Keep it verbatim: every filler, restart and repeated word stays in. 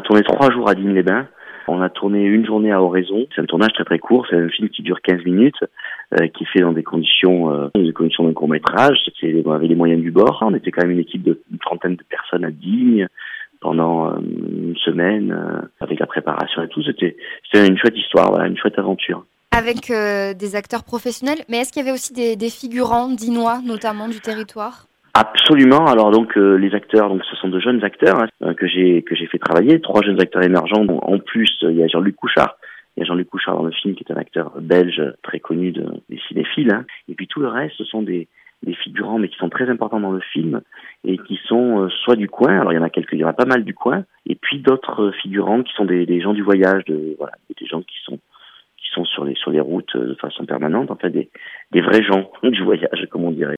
tourné trois jours à Digne-les-Bains. On a tourné une journée à Oraison. C'est un tournage très très court. C'est un film qui dure quinze minutes, euh, qui est fait dans des conditions, euh, des conditions d'un court métrage. C'était, on avait les moyens du bord. On était quand même une équipe de une trentaine de personnes à Digne pendant euh, une semaine, euh, avec la préparation et tout. C'était, c'était une chouette histoire, voilà, une chouette aventure. Avec euh, des acteurs professionnels, mais est-ce qu'il y avait aussi des, des figurants dinois, notamment du territoire? Absolument. Alors donc euh, les acteurs, donc ce sont de jeunes acteurs hein, euh, que j'ai que j'ai fait travailler, trois jeunes acteurs émergents. Dont, en plus, euh, il y a Jean-Luc Couchard. Il y a Jean-Luc Couchard dans le film qui est un acteur belge très connu de, des cinéphiles. Hein. Et puis tout le reste, ce sont des des figurants, mais qui sont très importants dans le film et qui sont euh, soit du coin. Alors il y en a quelques, il y en a pas mal du coin. Et puis d'autres euh, figurants qui sont des, des gens du voyage, de voilà, des gens qui sont qui sont sur les sur les routes de façon permanente. En fait, des des vrais gens du voyage, comme on dirait.